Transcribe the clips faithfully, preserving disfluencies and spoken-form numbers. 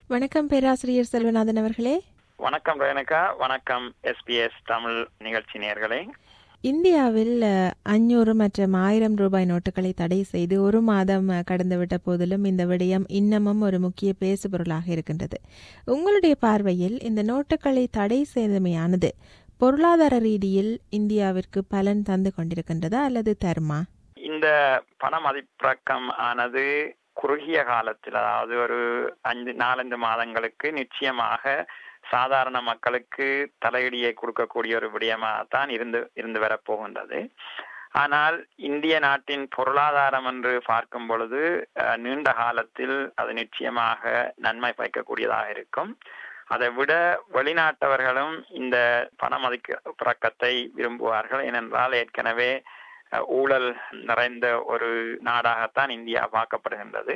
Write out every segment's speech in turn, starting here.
வணக்கம் பேராசிரியர் செல்வநாதன் அவர்களே. வணக்கம் ரேணுகா. வணக்கம் எஸ்பிஎஸ் தமிழ் நிகழ்ச்சி நேயர்களே. இந்தியாவில் அஞ்சூறு மற்றும் ஆயிரம் ரூபாய் நோட்டுகளை தடை செய்து ஒரு மாதம் கடந்துவிட்ட போதிலும் இந்த விடயம் இன்னமும் ஒரு முக்கிய பேசு பொருளாக இருக்கின்றது. உங்களுடைய பார்வையில் இந்த நோட்டுகளை தடை செய்தமையானது பொருளாதார ரீதியில் இந்தியாவிற்கு பலன் தந்து கொண்டிருக்கின்றதா அல்லது தருமா? இந்த பண மதிப்பிறக்கம் ஆனது குறுகிய காலத்தில், அதாவது ஒரு அஞ்சு நாலஞ்சு மாதங்களுக்கு நிச்சயமாக சாதாரண மக்களுக்கு தலையடியை கொடுக்கக்கூடிய ஒரு விடயமாகத்தான் இருந்து இருந்து வரப்போகின்றது. ஆனால் இந்திய நாட்டின் பொருளாதாரம் என்று பார்க்கும் பொழுது நீண்ட காலத்தில் அது நிச்சயமாக நன்மை பயக்கக்கூடியதாக இருக்கும். அதை விட வெளிநாட்டவர்களும் இந்த பண மதிப்பிறக்கத்தை விரும்புவார்கள். ஏனென்றால் ஏற்கனவே ஊழல் நிறைந்த ஒரு நாடாகத்தான் இந்தியா பார்க்கப்படுகின்றது.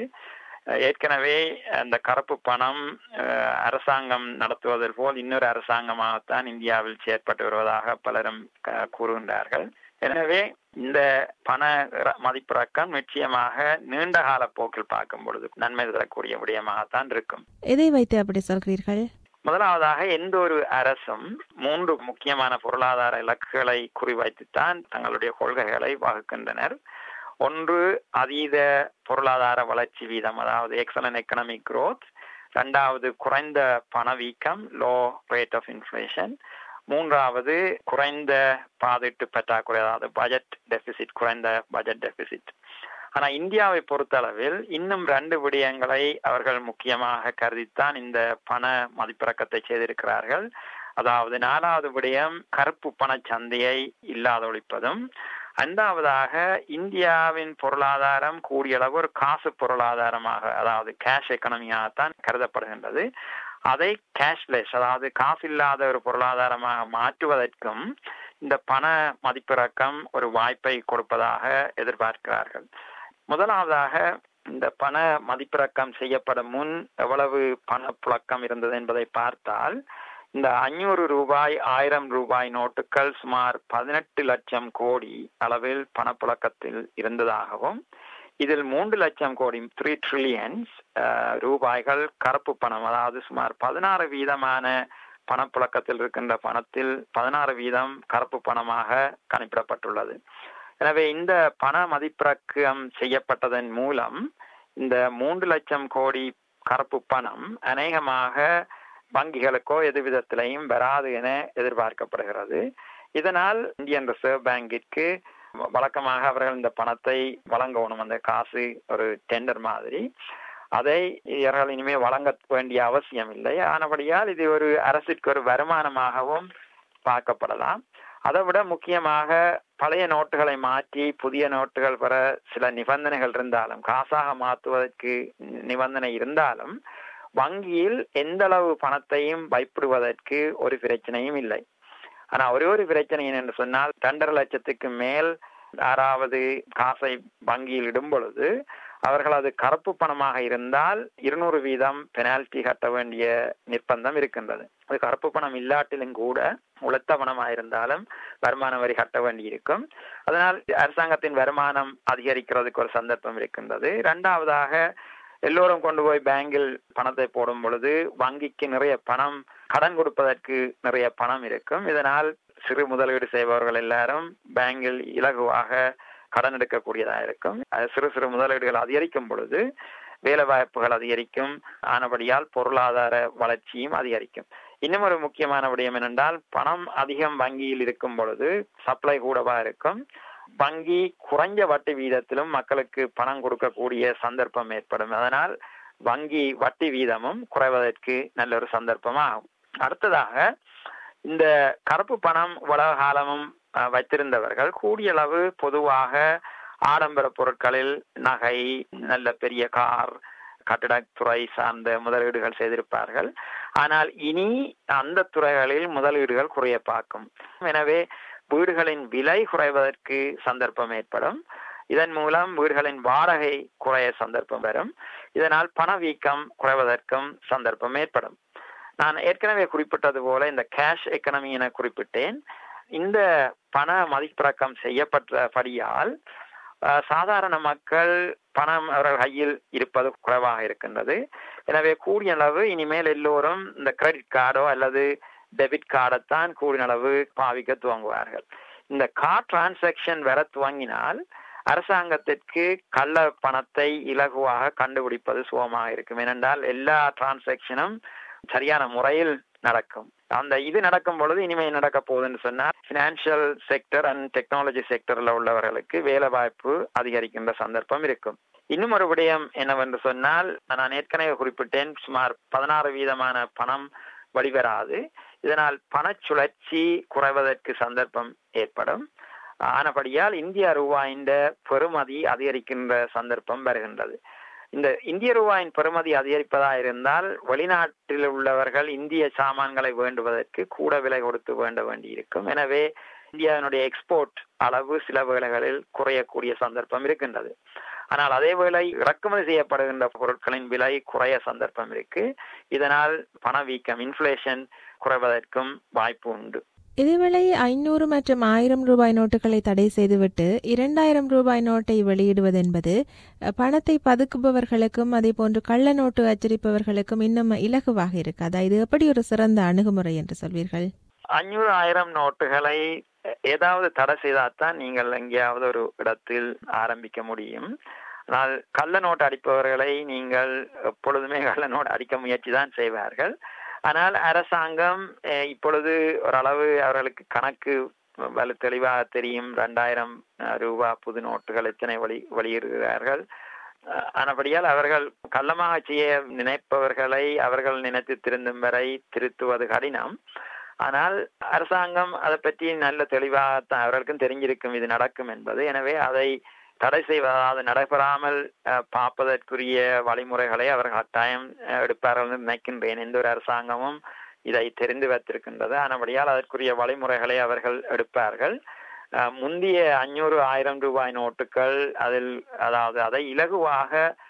ஏற்கனவே அந்த கருப்பு பணம் அரசாங்கம் நடத்துவதற்கு போல் இன்னொரு அரசாங்கமாகத்தான் இந்தியாவில் செயற்பட்டு வருவதாக பலரும் கூறுகின்றார்கள். எனவே இந்த பண மதிப்பிறக்கம் நிச்சயமாக நீண்ட கால போக்கில் பார்க்கும் பொழுது நன்மை தரக்கூடிய விடயமாகத்தான் இருக்கும். எதை வைத்து அப்படி சொல்கிறீர்கள்? முதலாவதாக, எந்த ஒரு அரசும் மூன்று முக்கியமான பொருளாதார இலக்குகளை குறிவைத்துத்தான் தங்களுடைய கொள்கைகளை வகுக்கின்றனர். ஒன்று, அதீத பொருளாதார வளர்ச்சி வீதம், அதாவது எக்ஸலன்ட் எக்கனாமிக் growth. இரண்டாவது, குறைந்த பணவீக்கம், லோ ரேட் ஆஃப் இன்ஃப்ளேஷன். மூன்றாவது, குறைந்த பாதிட்டு பற்றாக்குறை, அதாவது பட்ஜெட் டெபிசிட், குறைந்த பட்ஜெட் டெபிசிட். ஆனா இந்தியாவை பொறுத்தளவில் இன்னும் ரெண்டு விடயங்களை அவர்கள் முக்கியமாக கருதித்தான் இந்த பண மதிப்பிறக்கத்தை செய்திருக்கிறார்கள். அதாவது நாலாவது விடயம் கருப்பு பண சந்தையை இல்லாத ஒழிப்பதும், ஐந்தாவதாக இந்தியாவின் பொருளாதாரம் கூடிய அளவு ஒரு காசு பொருளாதாரமாக, அதாவது கேஷ் எக்கனாமியாகத்தான் கருதப்படுகின்றது. அதை கேஷ்லெஸ், அதாவது காசு இல்லாத ஒரு பொருளாதாரமாக மாற்றுவதற்கும் இந்த பண மதிப்பிறக்கம் ஒரு வாய்ப்பை கொடுப்பதாக எதிர்பார்க்கிறார்கள். முதலாவதாக, இந்த பண மதிப்பிறக்கம் செய்யப்படும் முன் எவ்வளவு பணப்புழக்கம் இருந்தது என்பதை பார்த்தால், இந்த அஞ்சூறு ரூபாய் ஆயிரம் ரூபாய் நோட்டுகள் சுமார் பதினெட்டு லட்சம் கோடி அளவில் பணப்புழக்கத்தில் இருந்ததாகவும், இதில் மூன்று லட்சம் கோடி த்ரீ ட்ரில்லியன்ஸ் ரூபாய்கள் கருப்பு பணம், அதாவது சுமார் பதினாறு வீதமான பணப்புழக்கத்தில் இருக்கின்ற பணத்தில் பதினாறு வீதம் கருப்பு பணமாக கணிப்பிடப்பட்டுள்ளது. எனவே இந்த பண மதிப்பிறக்கம் செய்யப்பட்டதன் மூலம் இந்த மூன்று லட்சம் கோடி கருப்பு பணம் அநேகமாக வங்கிகளுக்கோ எது விதத்திலையும் வராது என எதிர்பார்க்கப்படுகிறது. இதனால் இந்தியன் ரிசர்வ் பேங்கிற்கு வழக்கமாக அவர்கள் இந்த பணத்தை வழங்கணும், அந்த காசு ஒரு டெண்டர் மாதிரி, அதை இவர்கள் இனிமேல் வழங்க வேண்டிய அவசியம் இல்லை. ஆனபடியால் இது ஒரு அரசிற்கு ஒரு வருமானமாகவும் பார்க்கப்படலாம். அதை விட முக்கியமாக பழைய நோட்டுகளை மாற்றி புதிய நோட்டுகள் பெற சில நிபந்தனைகள் இருந்தாலும், காசாக மாற்றுவதற்கு நிபந்தனை இருந்தாலும், வங்கியில் எந்த அளவு பணத்தையும் வைப்பிடுவதற்கு ஒரு பிரச்சனையும் இல்லை. ஆனா ஒரே ஒரு பிரச்சனை என்று சொன்னால், ரெண்டரை லட்சத்துக்கு மேல் யாராவது காசை வங்கியில் இடும் பொழுது அவர்கள் அது கருப்பு பணமாக இருந்தால் இருநூறு வீதம் பெனால்டி கட்ட வேண்டிய நிர்பந்தம் இருக்கின்றது. அது கருப்பு பணம் இல்லாட்டிலும் கூட உழைத்த பணமாக இருந்தாலும் வருமான வரி கட்ட வேண்டி இருக்கும். அதனால் அரசாங்கத்தின் வருமானம் அதிகரிக்கிறதுக்கு ஒரு சந்தர்ப்பம் இருக்கின்றது. இரண்டாவதாக, எல்லோரும் கொண்டு போய் பேங்கில் பணத்தை போடும் பொழுது வங்கிக்கு நிறைய பணம், கடன் கொடுப்பதற்கு நிறைய பணம் இருக்கும். இதனால் சிறு முதலீடு செய்பவர்கள் எல்லாரும் பேங்கில் இலகுவாக கடன் எடுக்கக்கூடியதாக இருக்கும். சிறு சிறு முதலீடுகள் அதிகரிக்கும் பொழுது வேலை வாய்ப்புகள் அதிகரிக்கும். ஆனபடியால் பொருளாதார வளர்ச்சியும் அதிகரிக்கும். இன்னும் ஒரு முக்கியமான விடயம் என்னென்றால், பணம் அதிகம் வங்கியில் இருக்கும் பொழுது சப்ளை கூடவா இருக்கும். வங்கி குறைஞ்ச வட்டி வீதத்திலும் மக்களுக்கு பணம் கொடுக்கக்கூடிய சந்தர்ப்பம் ஏற்படும். அதனால் வங்கி வட்டி வீதமும் குறைவதற்கு நல்ல ஒரு சந்தர்ப்பமாகும். அடுத்ததாக, இந்த கருப்பு பணம் உலக காலமும் வைத்திருந்தவர்கள் கூடிய அளவு பொதுவாக ஆடம்பர பொருட்களில் நகை, நல்ல பெரிய கார், கட்டிடத்துறை சார்ந்த முதலீடுகள் செய்திருப்பார்கள். ஆனால் இனி அந்த துறைகளில் முதலீடுகள் குறைய பார்க்கும். எனவே வீடுகளின் விலை குறைவதற்கு சந்தர்ப்பம் ஏற்படும். இதன் மூலம் வீடுகளின் வாடகை குறைய சந்தர்ப்பம் வரும். இதனால் பணவீக்கம் குறைவதற்கும் சந்தர்ப்பம் ஏற்படும். நான் ஏற்கனவே குறிப்பிட்டது போல இந்த கேஷ் எக்கனாமி என குறிப்பிட்டேன். இந்த பண மதிப்பிறக்கம் செய்யப்பட்டபடியால் சாதாரண மக்கள் பணம் அவர்கள் கையில் இருப்பது குறைவாக இருக்கின்றது. எனவே கூடிய அளவு இனிமேல் எல்லோரும் இந்த கிரெடிட் கார்டோ அல்லது டெபிட் கார்டைத்தான் கூடிய அளவு பாவிக்க துவங்குவார்கள். இந்த கார்ட் டிரான்சாக்ஷன் வர துவங்கினால் அரசாங்கத்திற்கு கள்ள பணத்தை இலகுவாக கண்டுபிடிப்பது சுலபமாக இருக்கும். ஏனென்றால் எல்லா டிரான்சாக்ஷனும் சரியான முறையில் நடக்கும். அந்த இது நடக்கும் பொழுது இனிமேல் நடக்க போகுதுன்னு சொன்னால் பினான்சியல் செக்டர் அண்ட் டெக்னாலஜி செக்டர்ல உள்ளவர்களுக்கு வேலை வாய்ப்பு அதிகரிக்கின்ற சந்தர்ப்பம் இருக்கும். இன்னும் ஒரு விடயம் என்னவென்று சொன்னால், நான் ஏற்கனவே குறிப்பிட்டேன், சுமார் பதினாறு வீதமான பணம் வெளிவராது. இதனால் பணச்சுழற்சி குறைவதற்கு சந்தர்ப்பம் ஏற்படும். ஆனபடியால் இந்திய ரூபாயின் பெறுமதி அதிகரிக்கின்ற சந்தர்ப்பம் வருகின்றது. இந்த இந்திய ரூபாயின் பெறுமதி அதிகரிப்பதாக இருந்தால் வெளிநாட்டில் உள்ளவர்கள் இந்திய சாமான்களை வேண்டுவதற்கு கூட விலை கொடுத்து வேண்ட வேண்டி இருக்கும். எனவே இந்தியாவினுடைய எக்ஸ்போர்ட் அளவு சில வேளைகளில் குறையக்கூடிய சந்தர்ப்பம் இருக்கின்றது. ஆனால் அதே வேளை இறக்குமதி செய்யப்படுகின்ற பொருட்களின் விலை குறைய சந்தர்ப்பம் இருக்கு. இதனால் பணவீக்கம், இன்ஃப்ளேஷன் குறைவதற்கும் வாய்ப்பு உண்டு. இதேவேளை ஐநூறு மற்றும் ஆயிரம் ரூபாய் நோட்டுகளை தடை செய்துவிட்டு இரண்டாயிரம் ரூபாய் நோட்டை வெளியிடுவது என்பது பணத்தை பதுக்குபவர்களுக்கும் அதே போன்று கள்ள நோட்டு அச்சடிப்பவர்களுக்கும் இன்னும் இலகுவாக இருக்காது. இது எப்படி ஒரு சிறந்த அணுகுமுறை என்று சொல்வீர்கள்? ஐநூறு ஆயிரம் நோட்டுகளை ஏதாவது தடை செய்தால்தான் நீங்கள் எங்கேயாவது ஒரு இடத்தில் ஆரம்பிக்க முடியும். ஆனால் கள்ள நோட்டு அடிப்பவர்களை நீங்கள் எப்பொழுதுமே கள்ள நோட்டு அடிக்க முயற்சி தான் செய்வார்கள். ஆனால் அரசாங்கம் இப்பொழுது ஓரளவு அவர்களுக்கு கணக்கு வலு தெளிவாக தெரியும். ரெண்டாயிரம் ரூபாய் புது நோட்டுகள் எத்தனை வழி வெளியிடுகிறார்கள். ஆனபடியால் அவர்கள் கள்ளமாக செய்ய நினைப்பவர்களை அவர்கள் நினைத்து திருந்தும் வரை திருத்துவது கடினம். ஆனால் அரசாங்கம் அதை பற்றி நல்ல தெளிவாகத்தான் அவர்களுக்கும் தெரிஞ்சிருக்கும் இது நடக்கும் என்பது. எனவே அதை தடை செய்வதாவது நடைபெறாமல் பார்ப்பதற்குரிய வழிமுறைகளை அவர்கள் கட்டாயம் எடுப்பார்கள் என்று நினைக்கின்றேன். எந்த ஒரு அரசாங்கமும் இதை தெரிந்து வைத்திருக்கின்றது. ஆனபடியால் அதற்குரிய வழிமுறைகளை அவர்கள் எடுப்பார்கள். முந்தைய அஞ்சூறு ஆயிரம் ரூபாய் நோட்டுகள் அதில் அதாவது அதை இலகுவாக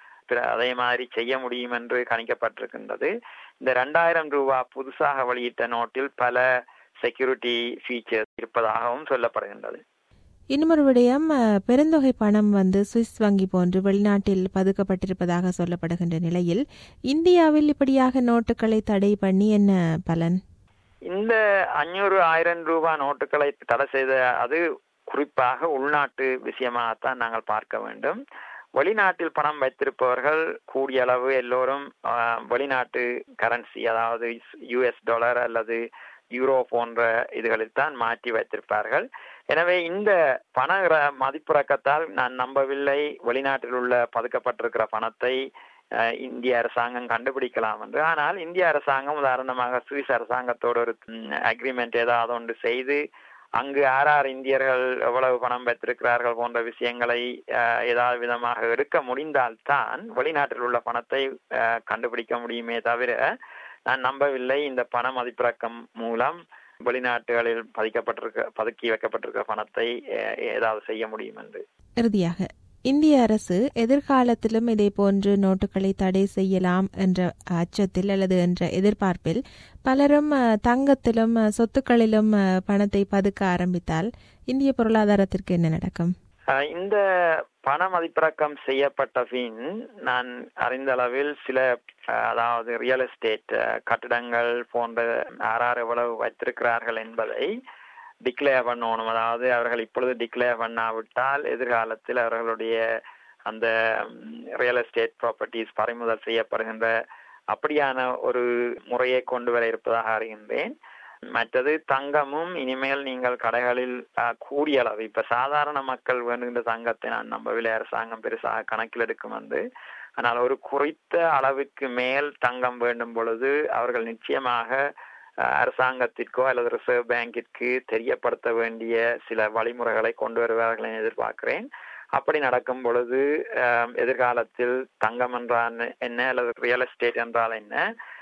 அதே மாதிரி செய்ய முடியும் என்று கணிக்கப்பட்டிருக்கின்றது. இந்த ரெண்டாயிரம் ரூபாய் புதுசாக வெளியிட்ட நோட்டில் பல செக்யூரிட்டி ஃபீச்சர்ஸ் இருப்பதாகவும் சொல்லப்படுகின்றது. இன்னொரு விடயம், பெருந்தொகை பணம் வந்து சுவிஸ் வங்கி போன்று வெளிநாட்டில் பதுக்கப்பட்டிருப்பதாக சொல்லப்படுகின்ற நிலையில் இந்தியாவில் இப்படியாக நோட்டுகளை தடை பண்ணி என்ன பலன்? இந்த அஞ்சூறு ஆயிரம் ரூபாய் நோட்டுகளை தடை செய்த அது குறிப்பாக உள்நாட்டு விஷயமாகத்தான் நாங்கள் பார்க்க வேண்டும். வெளிநாட்டில் பணம் வைத்திருப்பவர்கள் கூடிய அளவு எல்லோரும் வெளிநாட்டு கரன்சி, அதாவது யூஎஸ் டாலர் அல்லது யூரோ போன்ற இதுகளில் தான் மாற்றி வைத்திருப்பார்கள். எனவே இந்த பண மதிப்பிறக்கத்தால் நான் நம்பவில்லை வெளிநாட்டில் உள்ள பதுக்கப்பட்டிருக்கிற பணத்தை இந்திய அரசாங்கம் கண்டுபிடிக்கலாம் என்று. ஆனால் இந்திய அரசாங்கம் உதாரணமாக சுவிஸ் அரசாங்கத்தோடு ஒரு அக்ரிமெண்ட் ஏதாவது ஒன்று செய்து அங்கு யார் யார் இந்தியர்கள் எவ்வளவு பணம் வைத்திருக்கிறார்கள் போன்ற விஷயங்களை ஏதாவது விதமாக எடுக்க முடிந்தால்தான் வெளிநாட்டில் உள்ள பணத்தை கண்டுபிடிக்க முடியுமே தவிர நான் நம்பவில்லை இந்த பண மதிப்பிறக்கம் மூலம் வெளிநாட்டுகளில் பதிக்கப்பட்டிருக்க பதுக்கி வைக்கப்பட்டிருக்கிற பணத்தை ஏதாவது செய்ய முடியும் என்று. இறுதியாக இந்திய அரசு எதிர்காலத்திலும் இதே போன்று நோட்டுகளை தடை செய்யலாம் என்ற அச்சத்தில் அல்லது என்ற எதிர்பார்ப்பில் பலரும் தங்கத்திலும் சொத்துக்களிலும் பணத்தை பதுக்க ஆரம்பித்தால் இந்திய பொருளாதாரத்திற்கு என்ன நடக்கும்? இந்த பண மதிப்பிறக்கம் செய்யப்பட்ட பின் நான் அறிந்த அளவில் சில அதாவது ரியல் எஸ்டேட் கட்டிடங்கள் போன்ற யார் எவ்வளவு வைத்திருக்கிறார்கள் என்பதை டிக்ளேர் பண்ணணும். அதாவது அவர்கள் இப்பொழுது டிக்ளேர் பண்ணாவிட்டால் எதிர்காலத்தில் அவர்களுடைய அந்த ரியல் எஸ்டேட் ப்ராப்பர்ட்டிஸ் பறிமுதல் செய்யப்படுகின்ற அப்படியான ஒரு முறையை கொண்டு வர இருப்பதாக அறிகின்றேன். மற்றது தங்கமும் இனிமேல் நீங்கள் கடைகளில் கூடிய அளவு, இப்ப சாதாரண மக்கள் வேண்டுகின்ற தங்கத்தை நான் நம்பவில்லை அரசாங்கம் பெருசாக கணக்கில் எடுக்கும் என்று. ஆனால் ஒரு குறித்த அளவுக்கு மேல் தங்கம் வேண்டும் பொழுது அவர்கள் நிச்சயமாக அரசாங்கத்திற்கோ அல்லது ரிசர்வ் பேங்கிற்கு தெரியப்படுத்த வேண்டிய சில வழிமுறைகளை கொண்டு வருவார்கள் என எதிர்பார்க்கிறேன். அப்படி நடக்கும் பொழுது எதிர்காலத்தில் தங்கம் என்றால் என்ன அல்லது ரியல் எஸ்டேட் என்றால் என்ன,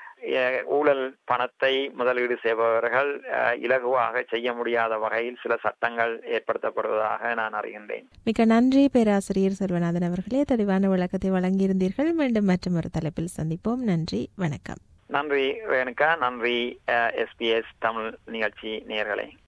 ஊழல் பணத்தை முதலீடு செய்பவர்கள் இலகுவாக செய்ய முடியாத வகையில் சில சட்டங்கள் ஏற்படுத்தப்படுவதாக நான் அறிகின்றேன். மிக நன்றி பேராசிரியர் செல்வநாதன் அவர்களே, தெளிவான விளக்கத்தை வழங்கியிருந்தீர்கள். மீண்டும் மற்றும் ஒரு தலைப்பில் சந்திப்போம். நன்றி, வணக்கம். நன்றி ரேணுகா. நன்றி எஸ்பிஎஸ் தமிழ் நிகழ்ச்சி நேயர்களே.